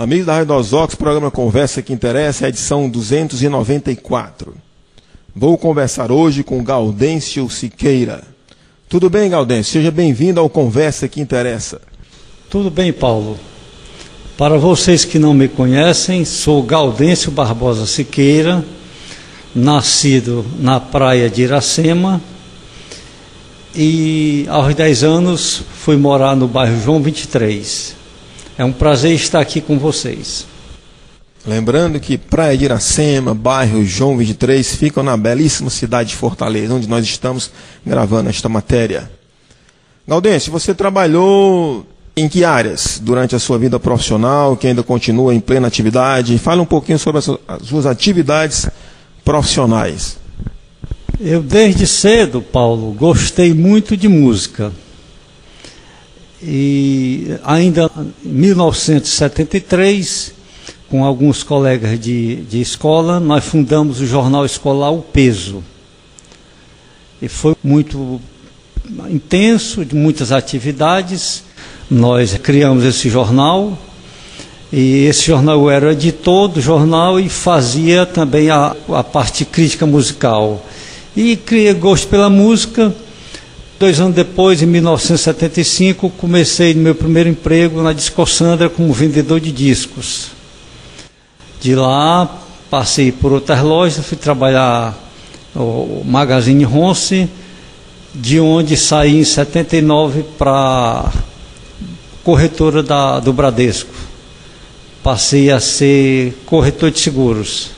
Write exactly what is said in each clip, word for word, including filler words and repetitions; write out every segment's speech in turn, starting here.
Amigos da Rádio Ozox, programa Conversa que Interessa, edição duzentos e noventa e quatro. Vou conversar hoje com Gaudêncio Siqueira. Tudo bem, Gaudêncio? Seja bem-vindo ao Conversa que Interessa. Tudo bem, Paulo. Para vocês que não me conhecem, sou Gaudêncio Barbosa Siqueira, nascido na praia de Iracema, e aos dez anos fui morar no bairro João vinte e três. É um prazer estar aqui com vocês. Lembrando que Praia de Iracema, bairro João vinte e três, ficam na belíssima cidade de Fortaleza, onde nós estamos gravando esta matéria. Gaudêncio, você trabalhou em que áreas durante a sua vida profissional, que ainda continua em plena atividade? Fala um pouquinho sobre as suas atividades profissionais. Eu desde cedo, Paulo, gostei muito de música. E ainda em mil novecentos e setenta e três, com alguns colegas de, de escola, nós fundamos o jornal escolar O Peso. E foi muito intenso, de muitas atividades. Nós criamos esse jornal, e esse jornal eu era editor do jornal e fazia também a, a parte crítica musical. E criei gosto pela música. Dois anos depois, em mil novecentos e setenta e cinco, comecei no meu primeiro emprego na Discossandra como vendedor de discos. De lá, passei por outras lojas, fui trabalhar no Magazine Ronce, de onde saí em setenta e nove para corretora da, do Bradesco. Passei a ser corretor de seguros.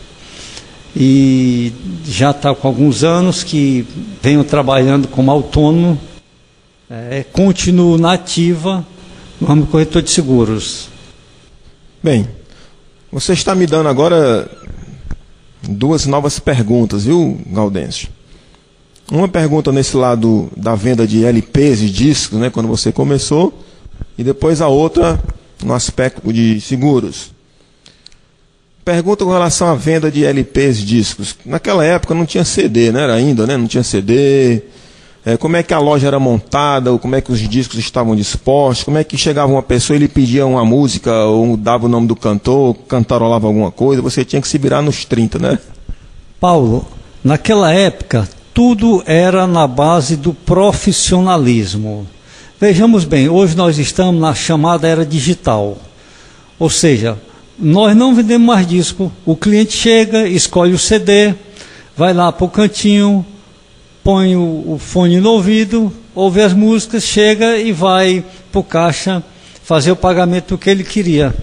E já está com alguns anos que venho trabalhando como autônomo, é, continuo na ativa no ramo corretor de seguros. Bem, você está me dando agora duas novas perguntas, viu, Gaudêncio? Uma pergunta nesse lado da venda de L Ps e discos, né, quando você começou, e depois a outra no aspecto de seguros. Pergunta com relação à venda de L Ps e discos. Naquela época não tinha C D, né? Era ainda, né? Não tinha C D. É, como é que a loja era montada? Como é que os discos estavam dispostos? Como é que chegava uma pessoa e ele pedia uma música ou dava o nome do cantor, cantarolava alguma coisa? Você tinha que se virar nos trinta, né? Paulo, naquela época tudo era na base do profissionalismo. Vejamos bem, hoje nós estamos na chamada era digital. Ou seja, nós não vendemos mais disco. O cliente chega, escolhe o C D, vai lá para o cantinho, põe o, o fone no ouvido, ouve as músicas, chega e vai para o caixa fazer o pagamento que ele queria.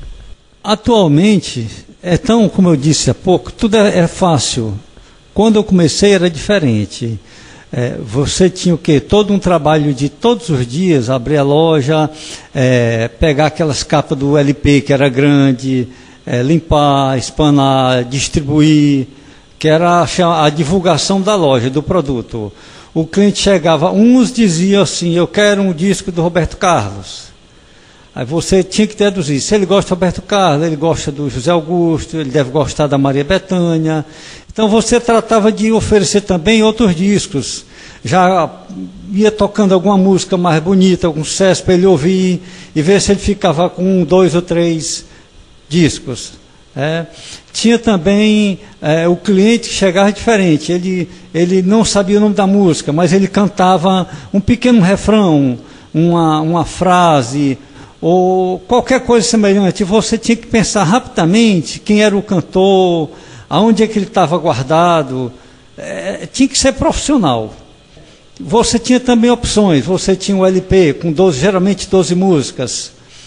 Atualmente, é tão, como eu disse há pouco, tudo é, é fácil. Quando eu comecei era diferente. É, você tinha o quê? Todo um trabalho de todos os dias, abrir a loja, é, pegar aquelas capas do L P que era grande, é, limpar, espanar, distribuir, que era a, a divulgação da loja, do produto. O cliente chegava, uns diziam assim, eu quero um disco do Roberto Carlos. Aí você tinha que traduzir, se ele gosta do Roberto Carlos, ele gosta do José Augusto, ele deve gostar da Maria Bethânia. Então você tratava de oferecer também outros discos. Já ia tocando alguma música mais bonita, algum sucesso para ele ouvir, e ver se ele ficava com um, dois ou três discos. É. Tinha também é, o cliente que chegava diferente, ele, ele não sabia o nome da música, mas ele cantava um pequeno refrão, uma, uma frase, ou qualquer coisa semelhante. Você tinha que pensar rapidamente quem era o cantor, aonde é que ele estava guardado. É, tinha que ser profissional. Você tinha também opções. Você tinha um L P com doze, geralmente doze músicas,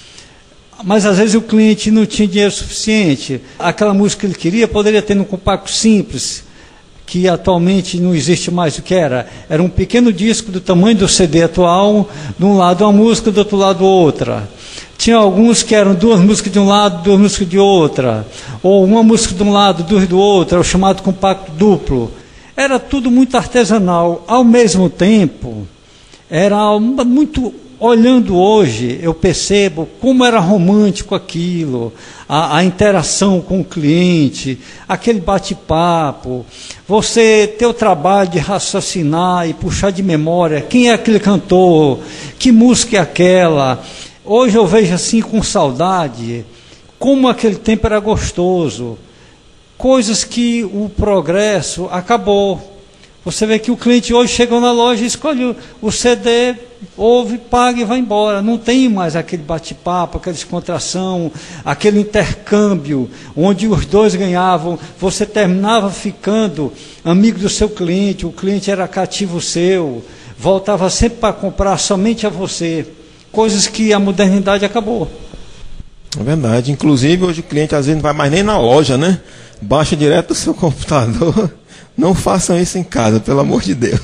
mas às vezes o cliente não tinha dinheiro suficiente. Aquela música que ele queria poderia ter num compacto simples, que atualmente não existe mais. O que era? Era um pequeno disco do tamanho do C D atual, de um lado uma música, do outro lado outra. Tinha alguns que eram duas músicas de um lado, duas músicas de outra, ou uma música de um lado, duas do outro, é o chamado compacto duplo. Era tudo muito artesanal. Ao mesmo tempo, era muito... Olhando hoje, eu percebo como era romântico aquilo, a, a interação com o cliente, aquele bate-papo, você ter o trabalho de raciocinar e puxar de memória quem é aquele cantor, que música é aquela. Hoje eu vejo assim com saudade, como aquele tempo era gostoso, coisas que o progresso acabou. Você vê que o cliente hoje chega na loja e escolhe o C D, ouve, paga e vai embora. Não tem mais aquele bate-papo, aquela descontração, aquele intercâmbio, onde os dois ganhavam. Você terminava ficando amigo do seu cliente, o cliente era cativo seu, voltava sempre para comprar somente a você. Coisas que a modernidade acabou. É verdade. Inclusive, hoje o cliente às vezes não vai mais nem na loja, né? Baixa direto do seu computador. Não façam isso em casa, pelo amor de Deus.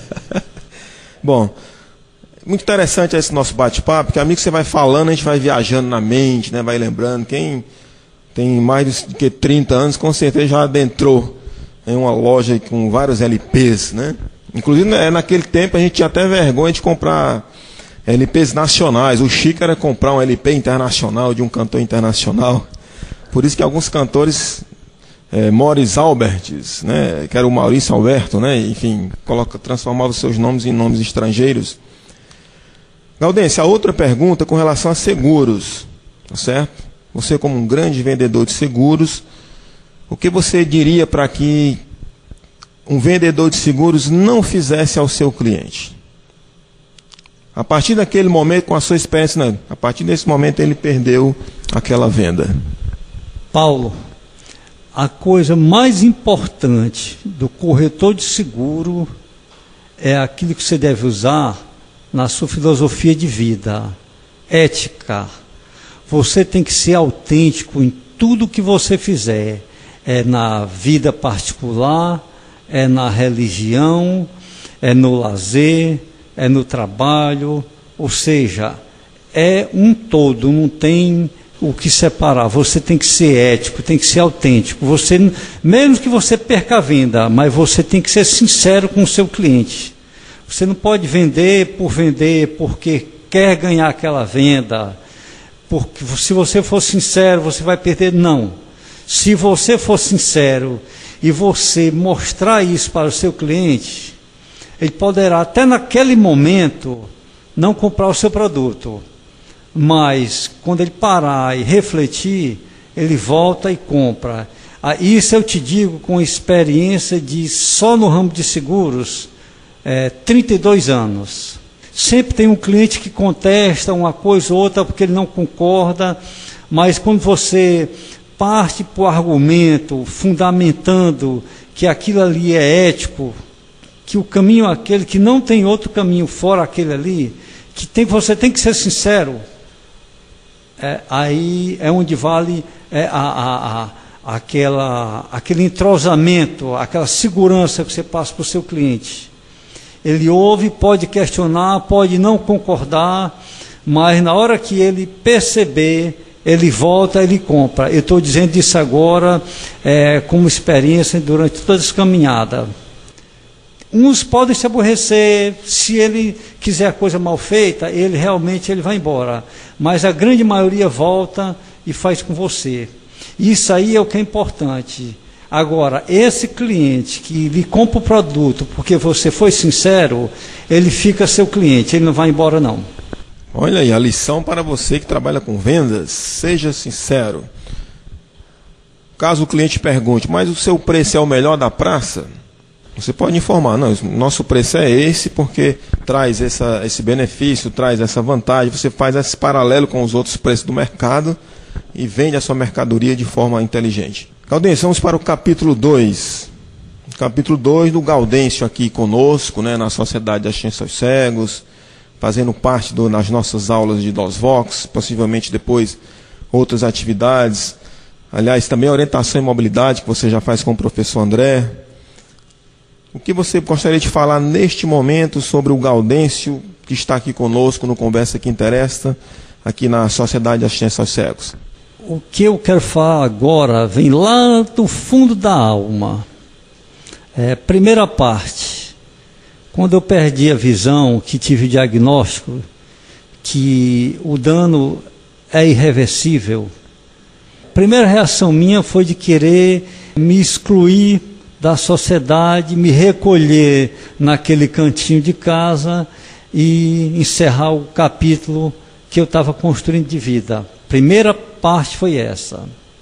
Bom, muito interessante esse nosso bate-papo, porque amigo, você vai falando, a gente vai viajando na mente, né? Vai lembrando. Quem tem mais do que trinta anos, com certeza já adentrou em uma loja com vários L Pês, né? Inclusive, naquele tempo a gente tinha até vergonha de comprar L Pês nacionais. O chique era comprar um L P internacional de um cantor internacional. Por isso que alguns cantores... É, Morris Alberts, né, que era o Maurício Alberto, né, enfim, coloca, transformava os seus nomes em nomes estrangeiros. Gaudêncio, a outra pergunta com relação a seguros, tá certo? Você como um grande vendedor de seguros, o que você diria para que um vendedor de seguros não fizesse ao seu cliente? A partir daquele momento, com a sua experiência, né, a partir desse momento ele perdeu aquela venda. Paulo, a coisa mais importante do corretor de seguro é aquilo que você deve usar na sua filosofia de vida, ética. Você tem que ser autêntico em tudo que você fizer. É na vida particular, é na religião, é no lazer, é no trabalho. Ou seja, é um todo, não tem o que separar. Você tem que ser ético, tem que ser autêntico. Você, mesmo que você perca a venda, mas você tem que ser sincero com o seu cliente. Você não pode vender por vender, porque quer ganhar aquela venda. Porque se você for sincero, você vai perder. Não. Se você for sincero e você mostrar isso para o seu cliente, ele poderá até naquele momento não comprar o seu produto. Mas, quando ele parar e refletir, ele volta e compra. Ah, isso eu te digo com experiência de, só no ramo de seguros, é, trinta e dois anos. Sempre tem um cliente que contesta uma coisa ou outra porque ele não concorda, mas quando você parte para o argumento, fundamentando que aquilo ali é ético, que o caminho é aquele, que não tem outro caminho fora aquele ali, que tem, você tem que ser sincero, É, aí é onde vale é, a, a, a, aquela, aquele entrosamento, aquela segurança que você passa para o seu cliente. Ele ouve, pode questionar, pode não concordar, mas na hora que ele perceber, ele volta, ele compra. Eu estou dizendo isso agora é, como experiência durante toda essa caminhada. Uns podem se aborrecer, se ele quiser a coisa mal feita, ele realmente ele vai embora. Mas a grande maioria volta e faz com você. Isso aí é o que é importante. Agora, esse cliente que lhe compra o produto porque você foi sincero, ele fica seu cliente, ele não vai embora não. Olha aí, a lição para você que trabalha com vendas, seja sincero. Caso o cliente pergunte, mas o seu preço é o melhor da praça? Você pode informar, não, nosso preço é esse porque traz essa, esse benefício, traz essa vantagem, você faz esse paralelo com os outros preços do mercado e vende a sua mercadoria de forma inteligente. Gaudêncio, vamos para o capítulo dois. Capítulo dois do Gaudêncio aqui conosco, né, na Sociedade das Ciências Cegos, fazendo parte do, nas nossas aulas de DOSVox, possivelmente depois outras atividades. Aliás, também a orientação em mobilidade que você já faz com o professor André. O que você gostaria de falar neste momento sobre o Gaudêncio, que está aqui conosco no Conversa que Interessa, aqui na Sociedade das Ciências Cegos? O que eu quero falar agora vem lá do fundo da alma. É, primeira parte, quando eu perdi a visão, que tive o diagnóstico, que o dano é irreversível, a primeira reação minha foi de querer me excluir da sociedade, me recolher naquele cantinho de casa e encerrar o capítulo que eu estava construindo de vida. Primeira parte foi essa.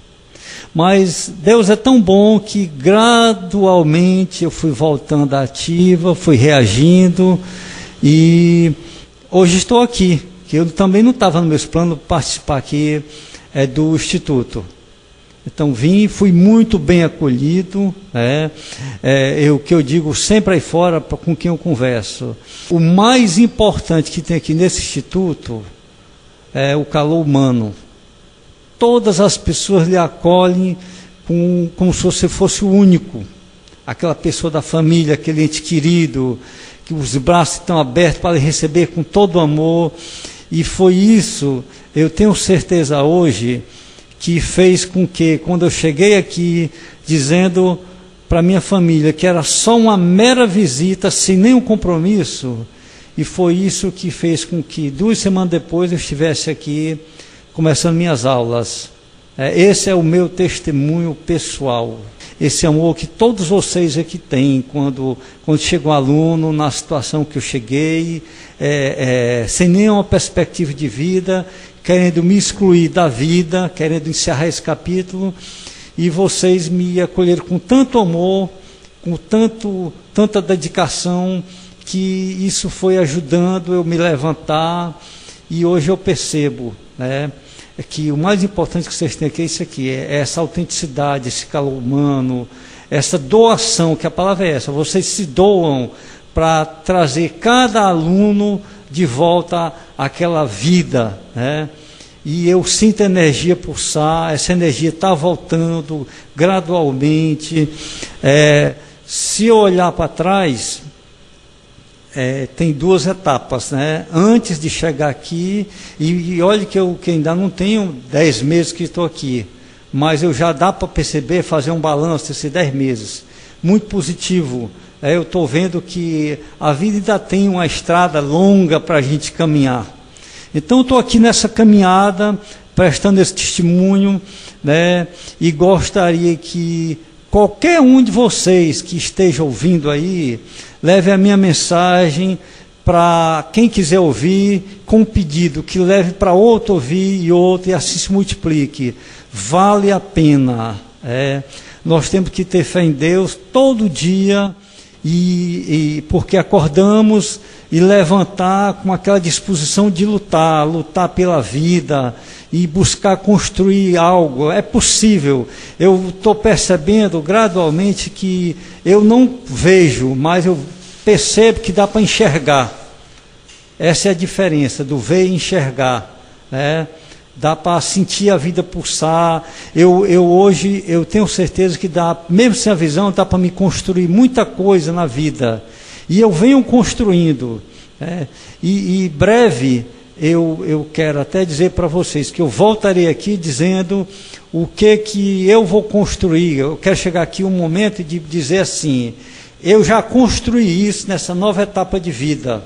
Mas Deus é tão bom que gradualmente eu fui voltando à ativa, fui reagindo e hoje estou aqui, que eu também não estava nos meus planos participar aqui é, do Instituto. Então vim, fui muito bem acolhido, né? é, eu, que eu digo sempre aí fora pra, com quem eu converso. O mais importante que tem aqui nesse Instituto é o calor humano. Todas as pessoas lhe acolhem com, como se você fosse o único, aquela pessoa da família, aquele ente querido, que os braços estão abertos para lhe receber com todo amor. E foi isso, eu tenho certeza hoje, que fez com que, quando eu cheguei aqui, dizendo para minha família que era só uma mera visita, sem nenhum compromisso, e foi isso que fez com que, duas semanas depois, eu estivesse aqui, começando minhas aulas. É, esse é o meu testemunho pessoal. Esse amor que todos vocês aqui têm, quando, quando chega um aluno na situação que eu cheguei, é, é, sem nenhuma perspectiva de vida, querendo me excluir da vida, querendo encerrar esse capítulo, e vocês me acolheram com tanto amor, com tanto, tanta dedicação, que isso foi ajudando eu me levantar, e hoje eu percebo, né, que o mais importante que vocês têm aqui é isso aqui, é essa autenticidade, esse calor humano, essa doação, que a palavra é essa, vocês se doam para trazer cada aluno de volta àquela vida, né? E eu sinto a energia pulsar, essa energia está voltando gradualmente. É, se eu olhar para trás, é, tem duas etapas, né? Antes de chegar aqui, e, e olhe que eu que ainda não tenho dez meses que estou aqui, mas eu já dá para perceber, fazer um balanço desses dez meses, muito positivo. É, eu estou vendo que a vida ainda tem uma estrada longa para a gente caminhar. Então, eu estou aqui nessa caminhada, prestando esse testemunho, né, e gostaria que qualquer um de vocês que esteja ouvindo aí, leve a minha mensagem para quem quiser ouvir, com um pedido, que leve para outro ouvir e outro, e assim se multiplique. Vale a pena. É. Nós temos que ter fé em Deus todo dia, e, e porque acordamos e levantar com aquela disposição de lutar, lutar pela vida e buscar construir algo. É possível. Eu estou percebendo gradualmente que eu não vejo, mas eu percebo que dá para enxergar. Essa é a diferença do ver e enxergar, né? Dá para sentir a vida pulsar. Eu, eu hoje, eu tenho certeza que dá, mesmo sem a visão, dá para me construir muita coisa na vida. E eu venho construindo. É, e, e breve, eu, eu quero até dizer para vocês que eu voltarei aqui dizendo o que, que eu vou construir. Eu quero chegar aqui um momento de dizer assim, eu já construí isso nessa nova etapa de vida.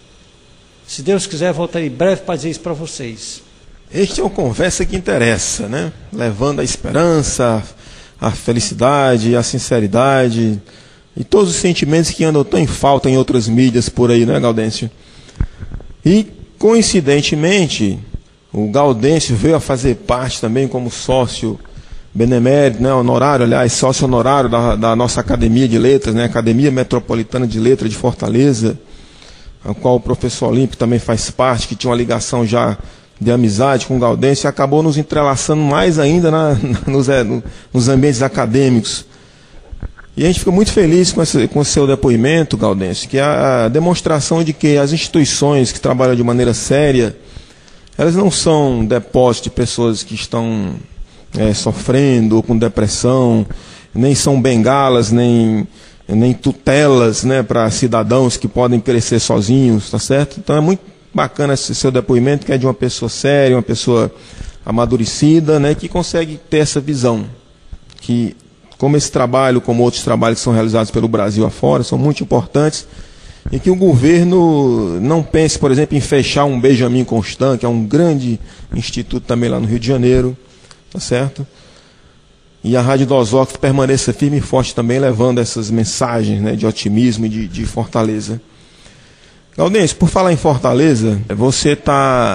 Se Deus quiser, voltarei breve para dizer isso para vocês. Este é uma conversa que interessa, né? Levando a esperança, a felicidade, a sinceridade e todos os sentimentos que andam tão em falta em outras mídias por aí, né, Gaudêncio? E, coincidentemente, o Gaudêncio veio a fazer parte também como sócio benemérito, né, honorário, aliás, sócio honorário da, da nossa Academia de Letras, né, Academia Metropolitana de Letras de Fortaleza, a qual o professor Olímpio também faz parte, que tinha uma ligação já de amizade com o Gaudêncio, e acabou nos entrelaçando mais ainda na, na, nos, é, no, nos ambientes acadêmicos. E a gente fica muito feliz com, esse, com o seu depoimento, Gaudêncio, que é a demonstração de que as instituições que trabalham de maneira séria, elas não são depósitos de pessoas que estão é, sofrendo ou com depressão, nem são bengalas, nem, nem tutelas, né, para cidadãos que podem crescer sozinhos, tá certo? Então é muito bacana esse seu depoimento, que é de uma pessoa séria, uma pessoa amadurecida, né, que consegue ter essa visão, que como esse trabalho, como outros trabalhos que são realizados pelo Brasil afora, são muito importantes, e que o governo não pense, por exemplo, em fechar um Benjamin Constant, que é um grande instituto também lá no Rio de Janeiro, tá certo? E a Rádio Dosócrates permaneça firme e forte também, levando essas mensagens, né, de otimismo e de, de fortaleza. Gaudêncio, por falar em Fortaleza, você está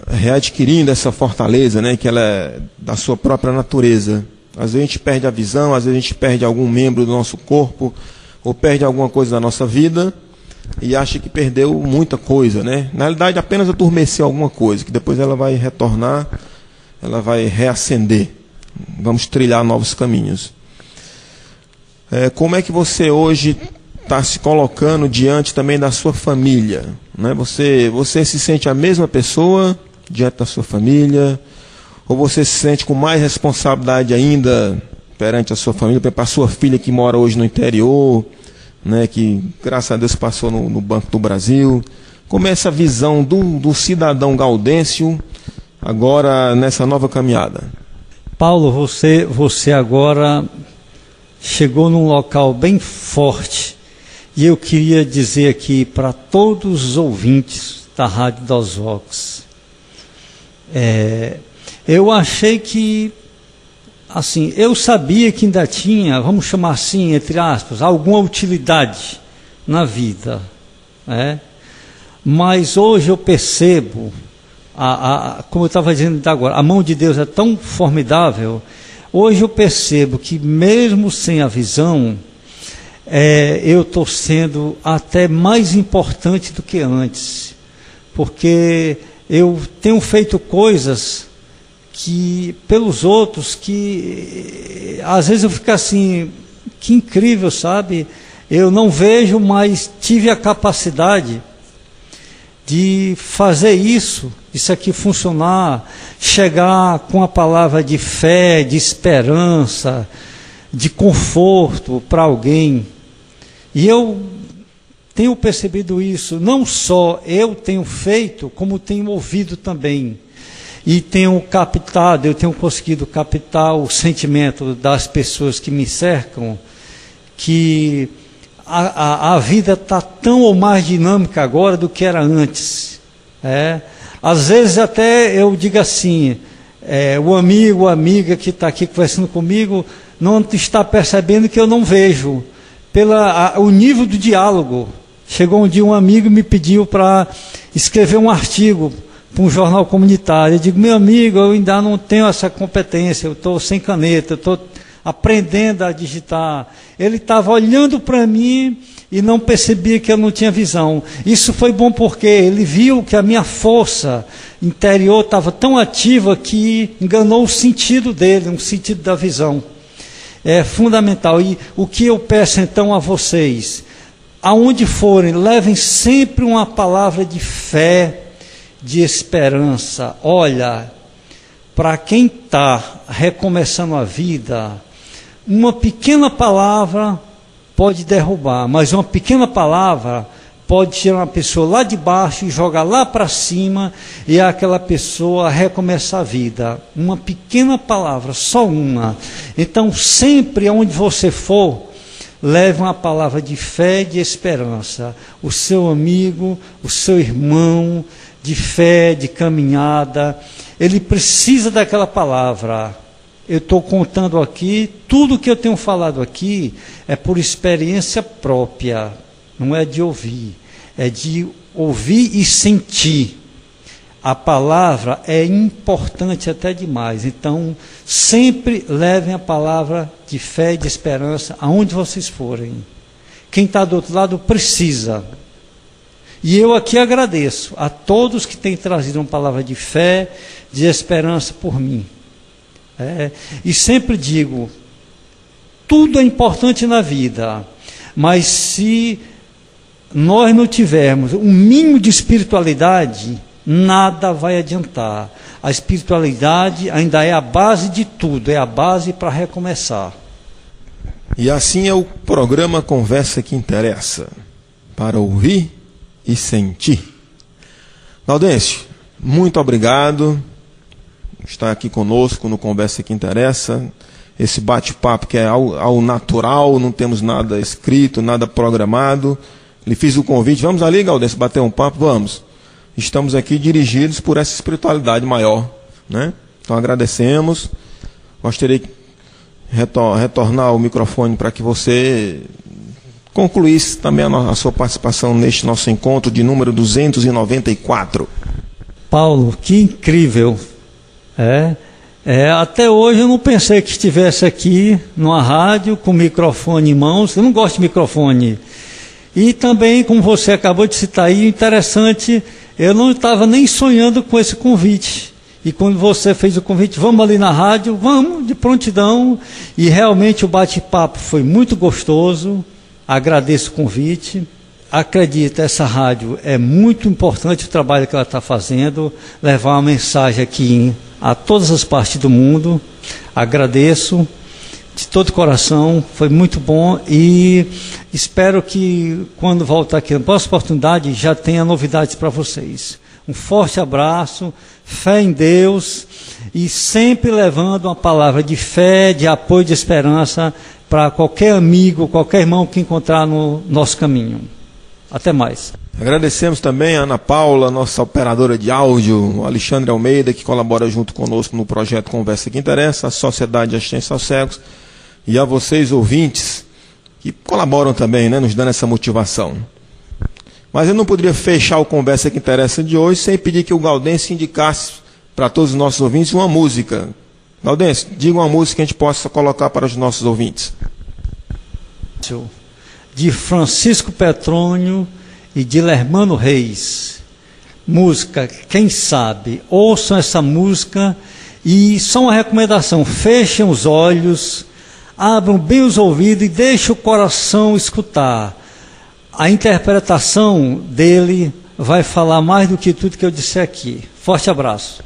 readquirindo essa fortaleza, né, que ela é da sua própria natureza. Às vezes a gente perde a visão, às vezes a gente perde algum membro do nosso corpo, ou perde alguma coisa da nossa vida, e acha que perdeu muita coisa, né? Na realidade, apenas adormeceu alguma coisa, que depois ela vai retornar, ela vai reacender. Vamos trilhar novos caminhos. É, como é que você hoje está se colocando diante também da sua família, né? Você, você se sente a mesma pessoa diante da sua família, ou você se sente com mais responsabilidade ainda perante a sua família, para a sua filha que mora hoje no interior, né, que graças a Deus passou no, no Banco do Brasil? Como é essa visão do, do cidadão gaudêncio agora nessa nova caminhada? Paulo, você, você agora chegou num local bem forte, e eu queria dizer aqui para todos os ouvintes da Rádio dos Vox, é, eu achei que, assim, eu sabia que ainda tinha, vamos chamar assim, entre aspas, alguma utilidade na vida, né? Mas hoje eu percebo, a, a, como eu estava dizendo agora, a mão de Deus é tão formidável. Hoje eu percebo que mesmo sem a visão, é, eu estou sendo até mais importante do que antes, porque eu tenho feito coisas que pelos outros, que às vezes eu fico assim, que incrível, sabe? Eu não vejo, mas tive a capacidade de fazer isso, isso aqui funcionar, chegar com a palavra de fé, de esperança, de conforto para alguém. E eu tenho percebido isso, não só eu tenho feito, como tenho ouvido também. E tenho captado, eu tenho conseguido captar o sentimento das pessoas que me cercam, que a, a, a vida está tão ou mais dinâmica agora do que era antes. É. Às vezes até eu digo assim, é, o amigo, a amiga que está aqui conversando comigo, não está percebendo que eu não vejo, pela, a, o nível do diálogo. Chegou um dia um amigo e me pediu para escrever um artigo para um jornal comunitário. Eu digo, meu amigo, eu ainda não tenho essa competência, eu estou sem caneta, eu estou aprendendo a digitar. Ele estava olhando para mim e não percebia que eu não tinha visão. Isso foi bom porque ele viu que a minha força interior estava tão ativa que enganou o sentido dele, o sentido da visão. É fundamental. E o que eu peço então a vocês, aonde forem, levem sempre uma palavra de fé, de esperança. Olha, para quem está recomeçando a vida, uma pequena palavra pode derrubar, mas uma pequena palavra pode tirar uma pessoa lá de baixo e jogar lá para cima, e aquela pessoa recomeçar a vida. Uma pequena palavra, só uma. Então, sempre onde você for, leve uma palavra de fé e de esperança. O seu amigo, o seu irmão, de fé, de caminhada, ele precisa daquela palavra. Eu estou contando aqui, tudo que eu tenho falado aqui é por experiência própria, não é de ouvir, é de ouvir e sentir. A palavra é importante até demais, então sempre levem a palavra de fé e de esperança aonde vocês forem. Quem está do outro lado precisa. E eu aqui agradeço a todos que têm trazido uma palavra de fé, de esperança por mim. É, e sempre digo, tudo é importante na vida, mas se nós não tivermos um mínimo de espiritualidade, nada vai adiantar. A espiritualidade ainda é a base de tudo, é a base para recomeçar. E assim é o programa Conversa que Interessa, para ouvir e sentir. Gaudêncio, muito obrigado por estar aqui conosco no Conversa que Interessa. Esse bate-papo que é ao, ao natural, não temos nada escrito, nada programado. Lhe fiz o convite, vamos ali, Gaudêncio, bater um papo? Vamos. Estamos aqui dirigidos por essa espiritualidade maior, né? Então agradecemos. Gostaria de retor- retornar o microfone para que você concluísse também a, no- a sua participação neste nosso encontro de número duzentos e noventa e quatro. Paulo, que incrível. É, é, até hoje eu não pensei que estivesse aqui numa rádio com microfone em mãos. Eu não gosto de microfone. E também, como você acabou de citar aí, interessante, eu não estava nem sonhando com esse convite. E quando você fez o convite, vamos ali na rádio, vamos, de prontidão. E realmente o bate-papo foi muito gostoso. Agradeço o convite. Acredita, essa rádio é muito importante o trabalho que ela está fazendo, levar uma mensagem aqui a todas as partes do mundo. Agradeço de todo o coração, foi muito bom e espero que quando voltar aqui na próxima oportunidade já tenha novidades para vocês. Um forte abraço, fé em Deus e sempre levando uma palavra de fé, de apoio, de esperança para qualquer amigo, qualquer irmão que encontrar no nosso caminho. Até mais. Agradecemos também a Ana Paula, nossa operadora de áudio, o Alexandre Almeida, que colabora junto conosco no projeto Conversa que Interessa, a Sociedade de Assistência aos Cegos, e a vocês, ouvintes, que colaboram também, né, nos dando essa motivação. Mas eu não poderia fechar o Conversa que Interessa de hoje sem pedir que o Gaudêncio indicasse para todos os nossos ouvintes uma música. Gaudêncio, diga uma música que a gente possa colocar para os nossos ouvintes. De Francisco Petrônio e de Lermano Reis. Música, quem sabe, ouçam essa música e só uma recomendação, fechem os olhos, abram bem os ouvidos e deixem o coração escutar. A interpretação dele vai falar mais do que tudo que eu disse aqui. Forte abraço.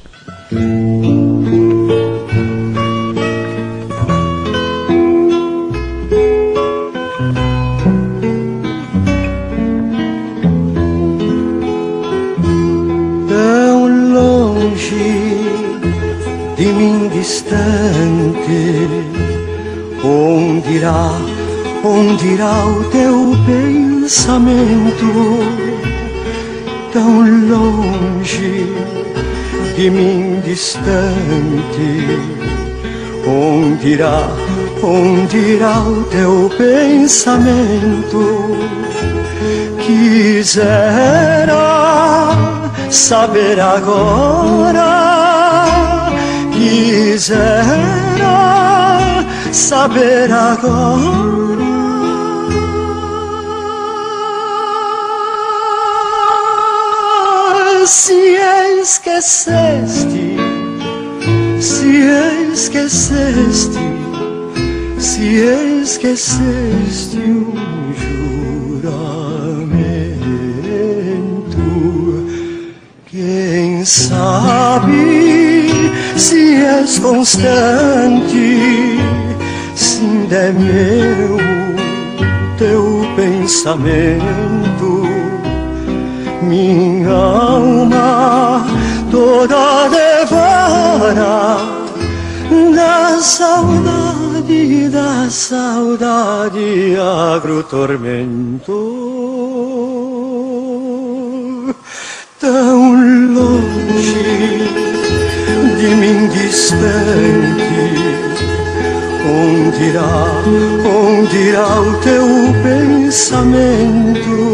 De mim distante, onde irá, onde irá o teu pensamento? Tão longe de mim distante, onde irá, onde irá o teu pensamento? Quisera saber agora, quisera saber agora se esqueceste, se esqueceste, se esqueceste um juramento. Quem sabe se és constante, se ainda é meu teu pensamento, minha alma toda devora da saudade, da saudade agro tormento. Tão longe de mim distante, onde irá, onde irá o teu pensamento?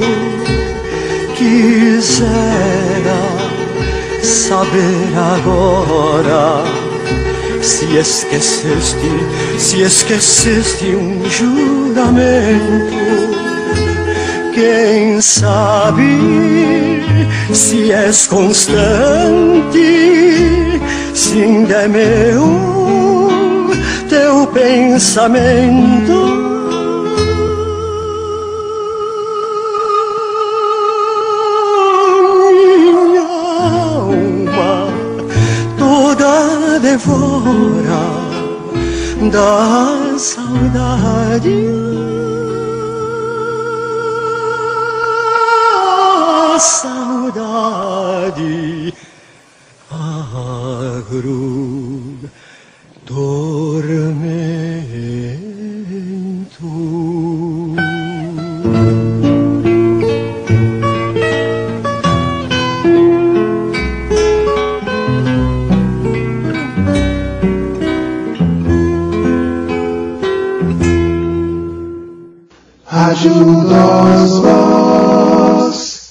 Quisera saber agora se esqueceste, se esqueceste um juramento. Quem sabe se és constante, se ainda é meu teu pensamento. Minha alma toda devora da saudade, saudade agro tormento. Ajuda os